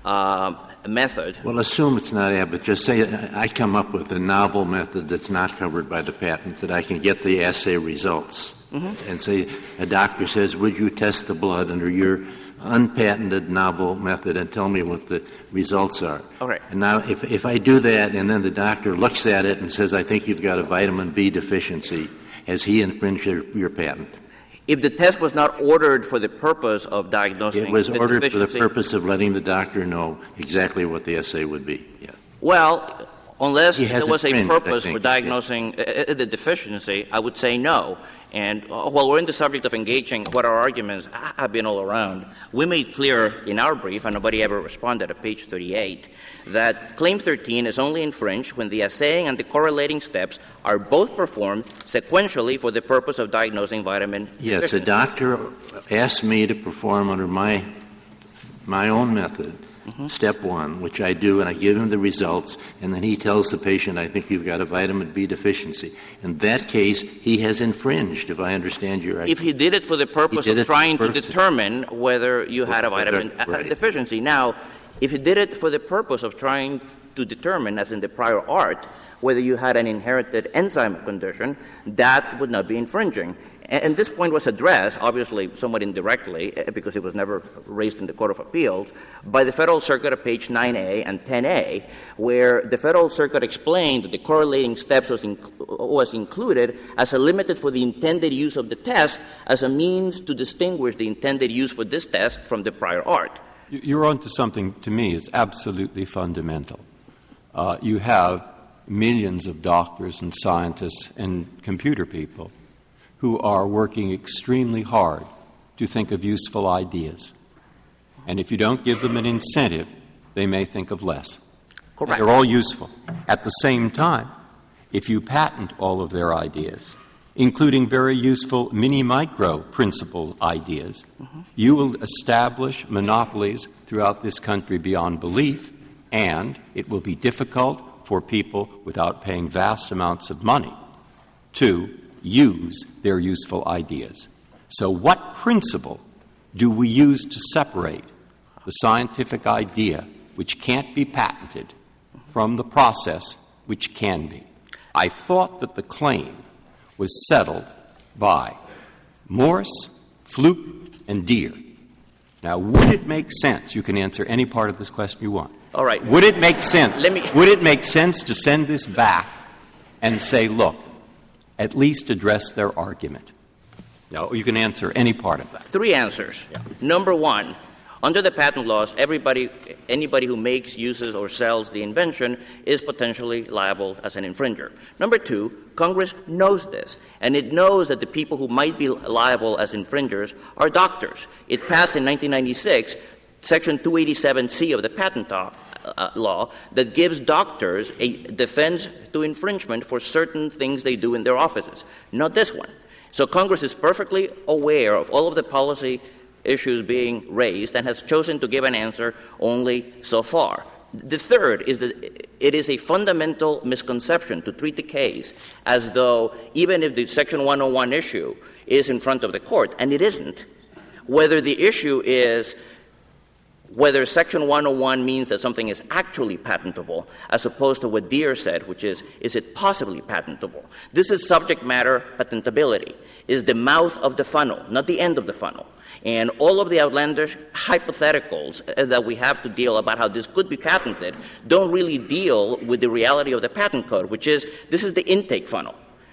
method... Well, assume it's not Abbott. Just say I come up with a novel method that's not covered by the patent, that I can get the assay results. Mm-hmm. And say a doctor says, would you test the blood under your unpatented novel method and tell me what the results are? All right. And now if I do that and then the doctor looks at it and says, I think you've got a vitamin B deficiency, has he infringed your patent? If the test was not ordered for the purpose of diagnosing it was the ordered deficiency, for the purpose of letting the doctor know exactly what the assay would be. Yeah. Well, unless there was a purpose for diagnosing the deficiency, I would say no. And while we're in the subject of engaging what our arguments have been all around, we made clear in our brief, and nobody ever responded at page 38, that Claim 13 is only infringed when the assaying and the correlating steps are both performed sequentially for the purpose of diagnosing vitamin deficiency. Yes, a doctor asked me to perform under my own method, step one, which I do, and I give him the results, and then he tells the patient, I think you've got a vitamin B deficiency. In that case, he has infringed, if I understand your argument. If he did it for the purpose of trying to determine whether you had a vitamin deficiency. Now, if he did it for the purpose of trying to determine, as in the prior art, whether you had an inherited enzyme condition, that would not be infringing. And this point was addressed, obviously somewhat indirectly, because it was never raised in the Court of Appeals, by the Federal Circuit at page 9A and 10A, where the Federal Circuit explained that the correlating steps was included as a limited for the intended use of the test as a means to distinguish the intended use for this test from the prior art. You're on to something, to me, is absolutely fundamental. You have millions of doctors and scientists and computer people who are working extremely hard to think of useful ideas. And if you don't give them an incentive, they may think of less. Correct. And they're all useful. At the same time, if you patent all of their ideas, including very useful mini-micro principle ideas, you will establish monopolies throughout this country beyond belief, and it will be difficult for people without paying vast amounts of money to use their useful ideas. So what principle do we use to separate the scientific idea, which can't be patented, from the process, which can be? I thought that the claim was settled by Morse, Fluke, and Deere. Now, would it make sense? You can answer any part of this question you want. All right. Would it make sense? Would it make sense to send this back and say, look, at least address their argument? No, you can answer any part of that. 3 answers. Yeah. Number one, Under the patent laws, anybody who makes, uses, or sells the invention is potentially liable as an infringer. Number two, Congress knows this, and it knows that the people who might be liable as infringers are doctors. It passed in 1996 Section 287C of the patent law that gives doctors a defense to infringement for certain things they do in their offices, not this one. So Congress is perfectly aware of all of the policy issues being raised and has chosen to give an answer only so far. The third is that it is a fundamental misconception to treat the case as though even if the Section 101 issue is in front of the court, and it isn't, whether the issue is whether Section 101 means that something is actually patentable, as opposed to what Deere said, which is it possibly patentable? This is subject matter patentability, is the mouth of the funnel, not the end of the funnel. And all of the outlandish hypotheticals that we have to deal about how this could be patented don't really deal with the reality of the patent code, which is this is the intake funnel.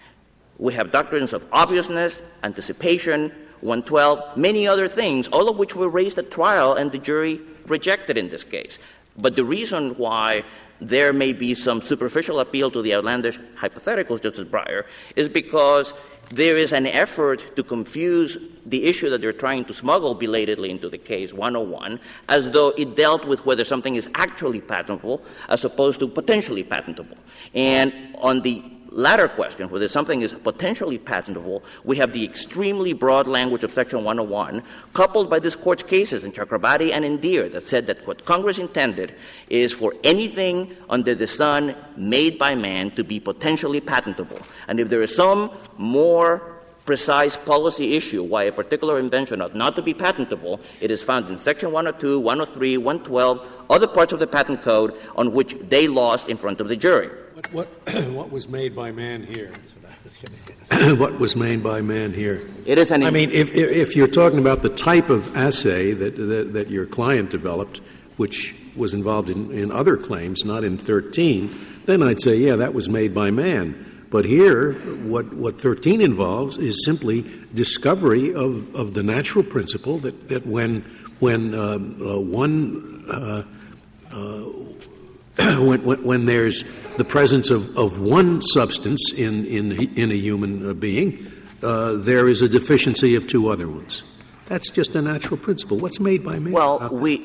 We have doctrines of obviousness, anticipation, 112, many other things, all of which were raised at trial and the jury rejected in this case. But the reason why there may be some superficial appeal to the outlandish hypotheticals, Justice Breyer, is because there is an effort to confuse the issue that they're trying to smuggle belatedly into the case, 101, as though it dealt with whether something is actually patentable as opposed to potentially patentable. And on the latter question, whether something is potentially patentable, we have the extremely broad language of Section 101, coupled by this Court's cases in Chakrabarti and in Deere that said that what Congress intended is for anything under the sun made by man to be potentially patentable. And if there is some more precise policy issue why a particular invention ought not to be patentable, it is found in Section 102, 103, 112, other parts of the patent code on which they lost in front of the jury. What was made by man here? What was made by man here? It is I mean, if you're talking about the type of assay that your client developed, which was involved in other claims, not in 13, then I'd say, yeah, that was made by man. But here, what 13 involves is simply discovery of the natural principle that when there's the presence of one substance in a human being, there is a deficiency of two other ones. That's just a natural principle. What's made by man? Well, we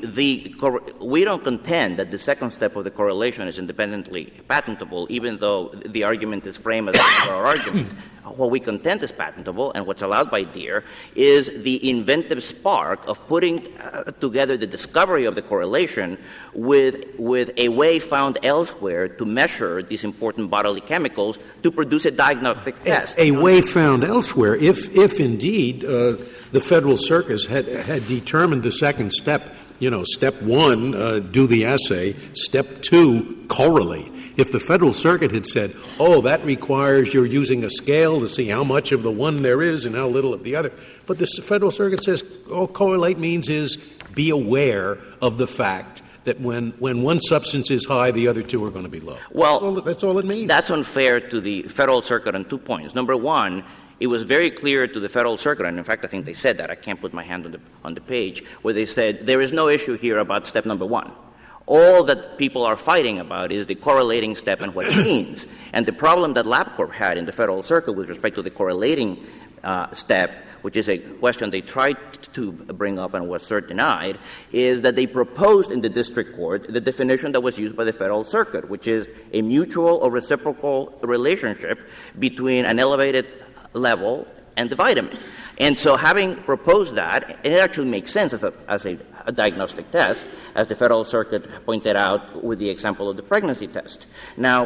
don't contend that the second step of the correlation is independently patentable, even though the argument is framed as our argument. What we contend is patentable, and what's allowed by Deere, is the inventive spark of putting together the discovery of the correlation with a way found elsewhere to measure these important bodily chemicals to produce a diagnostic test. A way found elsewhere, if indeed the Federal Circus had determined the second step, step one, do the assay, step two, correlate. If the Federal Circuit had said, that requires you're using a scale to see how much of the one there is and how little of the other. But the Federal Circuit says all correlate means is be aware of the fact that when one substance is high, the other two are going to be low. Well, that's all it means. That's unfair to the Federal Circuit on 2 points. Number one, it was very clear to the Federal Circuit, and in fact I think they said that, I can't put my hand on the page, where they said there is no issue here about step number one. All that people are fighting about is the correlating step and what it means. And the problem that LabCorp had in the Federal Circuit with respect to the correlating step, which is a question they tried to bring up and was cert denied, is that they proposed in the district court the definition that was used by the Federal Circuit, which is a mutual or reciprocal relationship between an elevated level and the vitamin. And so having proposed that, it actually makes sense as a diagnostic test, as the Federal Circuit pointed out with the example of the pregnancy test. Now,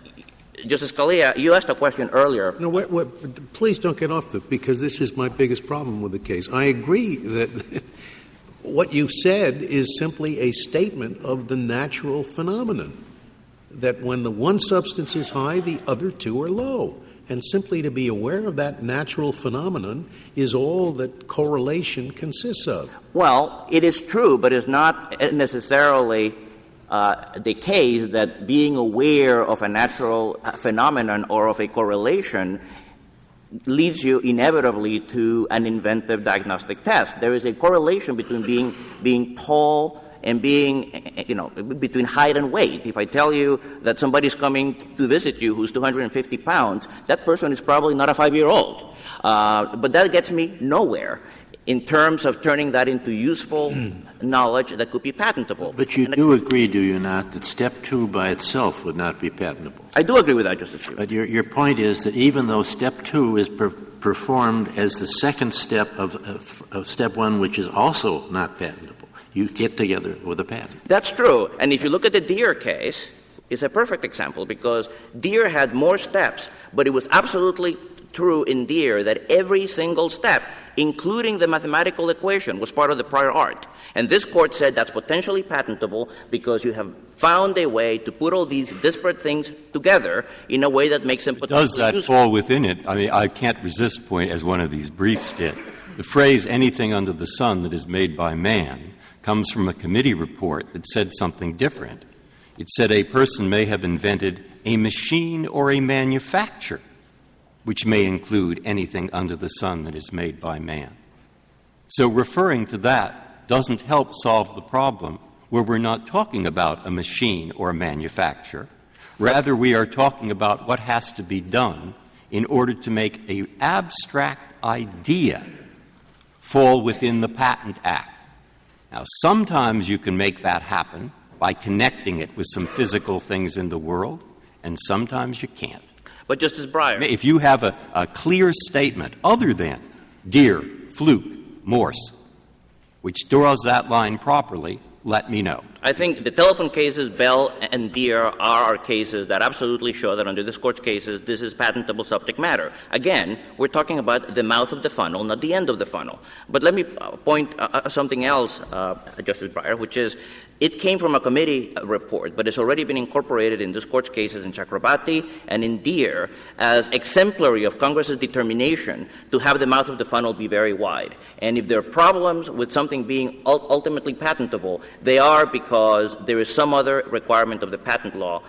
Justice Scalia, you asked a question earlier. No, please don't get off because this is my biggest problem with the case. I agree that what you've said is simply a statement of the natural phenomenon, that when the one substance is high, the other two are low. And simply to be aware of that natural phenomenon is all that correlation consists of. Well, it is true, but it's not necessarily the case that being aware of a natural phenomenon or of a correlation leads you inevitably to an inventive diagnostic test. There is a correlation between being tall and being, between height and weight. If I tell you that somebody's coming to visit you who's 250 pounds, that person is probably not a 5-year-old. But that gets me nowhere in terms of turning that into useful knowledge that could be patentable. But you do agree, do you not, that Step 2 by itself would not be patentable? I do agree with that, Justice Stevens. But your point is that even though Step 2 is performed as the second step of Step 1, which is also not patentable, you get together with a patent. That's true. And if you look at the Deere case, it's a perfect example because Deere had more steps, but it was absolutely true in Deere that every single step, including the mathematical equation, was part of the prior art. And this court said that's potentially patentable because you have found a way to put all these disparate things together in a way that makes them potentially useful. Does that fall within it? I mean, I can't resist point, as one of these briefs did. The phrase anything under the sun that is made by man comes from a committee report that said something different. It said a person may have invented a machine or a manufacture which may include anything under the sun that is made by man. So referring to that doesn't help solve the problem where we're not talking about a machine or a manufacture. Rather, we are talking about what has to be done in order to make an abstract idea fall within the Patent Act. Now, sometimes you can make that happen by connecting it with some physical things in the world, and sometimes you can't. But, Justice Breyer, if you have a clear statement other than Deere, Fluke, Morse, which draws that line properly, let me know. I think the telephone cases, Bell and Deere, are our cases that absolutely show that under this Court's cases, this is patentable subject matter. Again, we're talking about the mouth of the funnel, not the end of the funnel. But let me point something else, Justice Breyer, which is it came from a committee report, but it's already been incorporated in this Court's cases in Chakrabarti and in Deere as exemplary of Congress's determination to have the mouth of the funnel be very wide. And if there are problems with something being ultimately patentable, they are because there is some other requirement of the patent law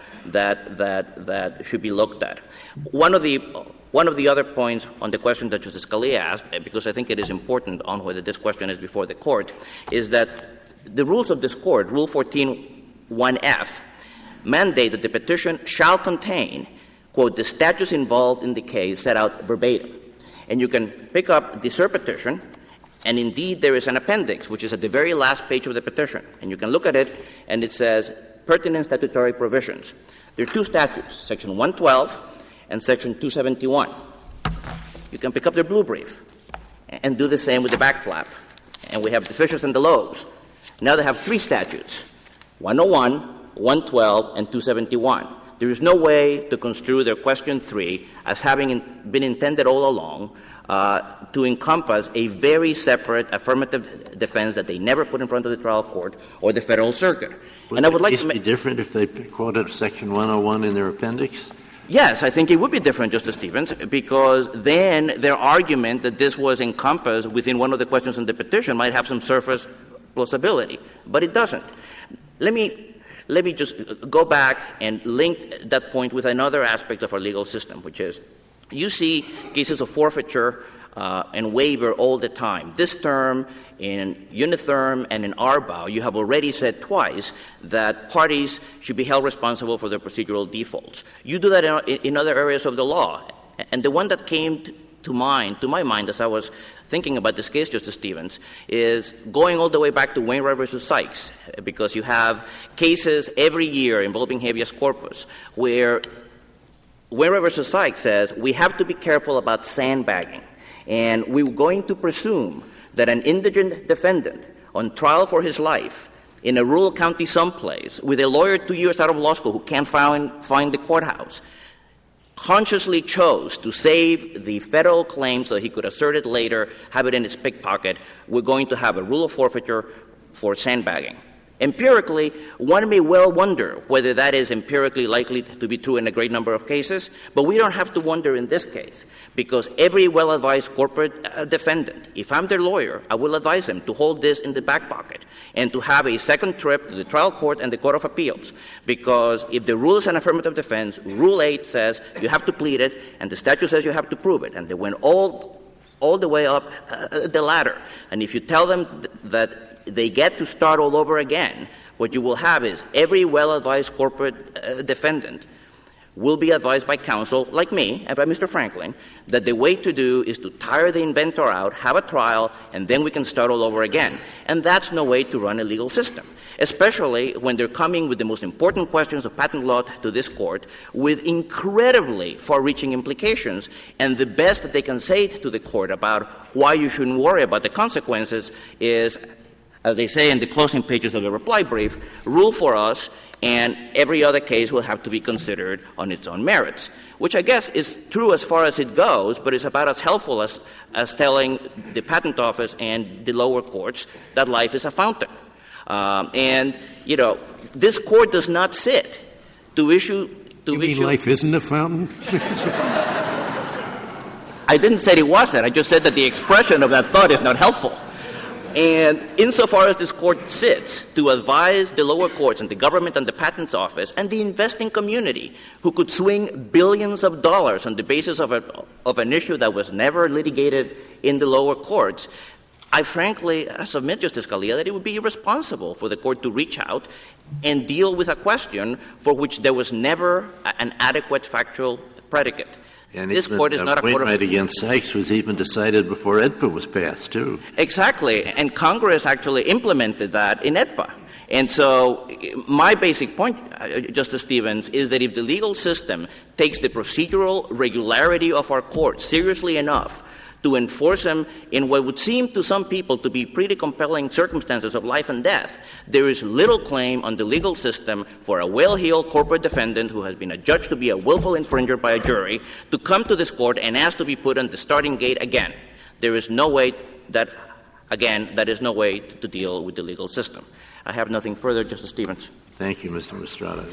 that should be looked at. One of the other points on the question that Justice Scalia asked, because I think it is important on whether this question is before the Court, is that the rules of this Court, Rule 14(1)(f), mandate that the petition shall contain, quote, the statutes involved in the case set out verbatim. And you can pick up the cert petition, and indeed there is an appendix, which is at the very last page of the petition. And you can look at it, and it says pertinent statutory provisions. There are two statutes, Section 112 and Section 271. You can pick up their blue brief and do the same with the back flap. And we have the fishes and the loaves. Now they have three statutes, 101, 112, and 271. There is no way to construe their question 3 as having been intended all along to encompass a very separate affirmative defense that they never put in front of the trial court or the Federal Circuit. And I would like to be different if they quoted Section 101 in their appendix? Yes, I think it would be different, Justice Stevens, because then their argument that this was encompassed within one of the questions in the petition might have some surface plausibility, but it doesn't. Let me just go back and link that point with another aspect of our legal system, which is you see cases of forfeiture and waiver all the time. This term, in Unitherm and in Arbaugh, you have already said twice that parties should be held responsible for their procedural defaults. You do that in other areas of the law. And the one that came to my mind, as I was thinking about this case, Justice Stevens, is going all the way back to Wainwright versus Sykes, because you have cases every year involving habeas corpus where Wainwright versus Sykes says we have to be careful about sandbagging, and we're going to presume that an indigent defendant on trial for his life in a rural county someplace with a lawyer 2 years out of law school who can't find the courthouse consciously chose to save the Federal claim so that he could assert it later, have it in his pickpocket. We're going to have a rule of forfeiture for sandbagging. Empirically, one may well wonder whether that is empirically likely to be true in a great number of cases, but we don't have to wonder in this case, because every well-advised corporate defendant, if I'm their lawyer, I will advise them to hold this in the back pocket and to have a second trip to the trial court and the Court of Appeals, because if the rule is an affirmative defense, Rule 8 says you have to plead it, and the statute says you have to prove it, and they went all the way up the ladder. And if you tell them that they get to start all over again, what you will have is every well-advised corporate defendant will be advised by counsel, like me and by Mr. Franklin, that the way to do is to tire the inventor out, have a trial, and then we can start all over again. And that's no way to run a legal system, especially when they're coming with the most important questions of patent law to this court with incredibly far-reaching implications. And the best that they can say to the court about why you shouldn't worry about the consequences is, as they say in the closing pages of the reply brief, rule for us, and every other case will have to be considered on its own merits, which I guess is true as far as it goes, but is about as helpful as telling the Patent Office and the lower courts that life is a fountain. And, this court does not sit to issue... You mean life isn't a fountain? I didn't say it wasn't. I just said that the expression of that thought is not helpful. And insofar as this court sits to advise the lower courts and the government and the Patents Office and the investing community who could swing billions of dollars on the basis of an issue that was never litigated in the lower courts, I frankly submit, Justice Scalia, that it would be irresponsible for the court to reach out and deal with a question for which there was never an adequate factual predicate. And this court is not a court of appointment against Sykes was even decided before AEDPA was passed, too. Exactly. And Congress actually implemented that in AEDPA. And so my basic point, Justice Stevens, is that if the legal system takes the procedural regularity of our courts seriously enough to enforce them in what would seem to some people to be pretty compelling circumstances of life and death, there is little claim on the legal system for a well-heeled corporate defendant who has been adjudged to be a willful infringer by a jury to come to this court and ask to be put on the starting gate again. There is no way that is no way to deal with the legal system. I have nothing further, Justice Stevens. Thank you, Mr. Mastrada.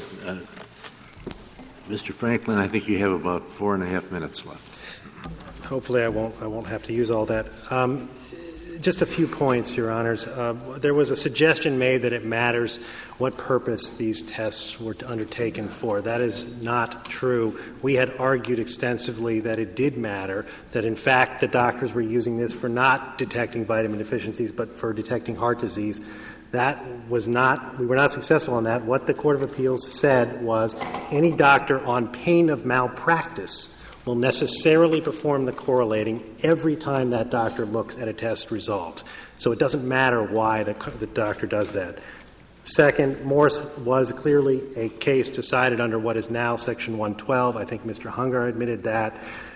Mr. Franklin, I think you have about 4.5 minutes left. Hopefully I won't have to use all that. Just a few points, Your Honors. There was a suggestion made that it matters what purpose these tests were undertaken for. That is not true. We had argued extensively that it did matter, that in fact the doctors were using this for not detecting vitamin deficiencies but for detecting heart disease. That was not — we were not successful on that. What the Court of Appeals said was any doctor on pain of malpractice will necessarily perform the correlating every time that doctor looks at a test result. So it doesn't matter why the doctor does that. Second, Morse was clearly a case decided under what is now Section 112. I think Mr. Hunger admitted that.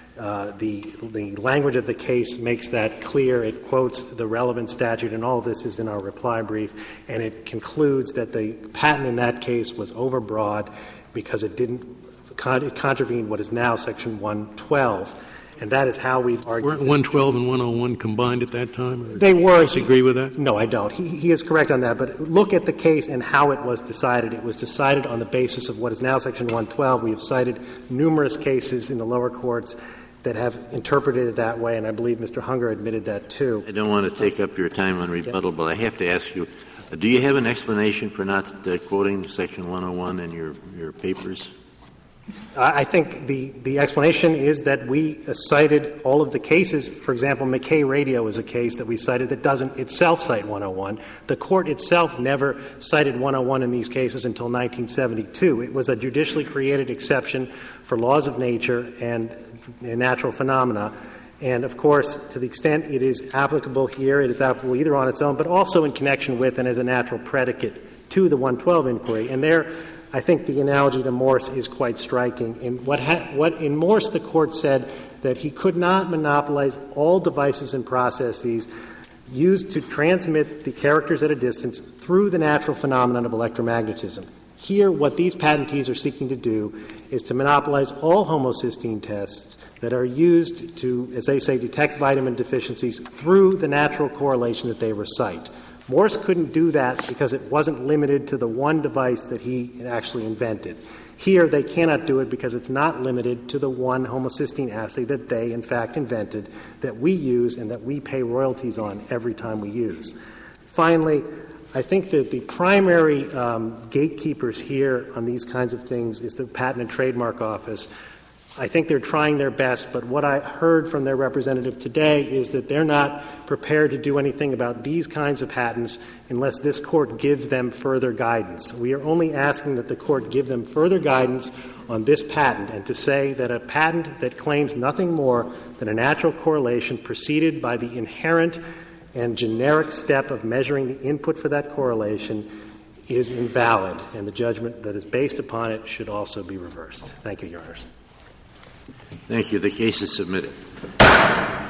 The language of the case makes that clear. It quotes the relevant statute, and all of this is in our reply brief, and it concludes that the patent in that case was overbroad because it contravened what is now Section 112, and that is how we've argued. Weren't 112 and 101 combined at that time? They were. Disagree with that? No, I don't. He is correct on that, but look at the case and how it was decided. It was decided on the basis of what is now Section 112. We have cited numerous cases in the lower courts that have interpreted it that way, and I believe Mr. Hunger admitted that, too. I don't want to take up your time on rebuttal, but I have to ask you, do you have an explanation for not quoting Section 101 in your papers? I think the explanation is that we cited all of the cases. For example, McKay Radio is a case that we cited that doesn't itself cite 101. The Court itself never cited 101 in these cases until 1972. It was a judicially created exception for laws of nature and natural phenomena. And, of course, to the extent it is applicable here, it is applicable either on its own, but also in connection with and as a natural predicate to the 112 inquiry. And there, I think the analogy to Morse is quite striking. In Morse, the Court said that he could not monopolize all devices and processes used to transmit the characters at a distance through the natural phenomenon of electromagnetism. Here, what these patentees are seeking to do is to monopolize all homocysteine tests that are used to, as they say, detect vitamin deficiencies through the natural correlation that they recite. Morse couldn't do that because it wasn't limited to the one device that he actually invented. Here, they cannot do it because it's not limited to the one homocysteine assay that they, in fact, invented, that we use and that we pay royalties on every time we use. Finally, I think that the primary gatekeepers here on these kinds of things is the Patent and Trademark Office. I think they're trying their best, but what I heard from their representative today is that they're not prepared to do anything about these kinds of patents unless this Court gives them further guidance. We are only asking that the Court give them further guidance on this patent and to say that a patent that claims nothing more than a natural correlation preceded by the inherent and generic step of measuring the input for that correlation is invalid, and the judgment that is based upon it should also be reversed. Thank you, Your Honors. Thank you. The case is submitted.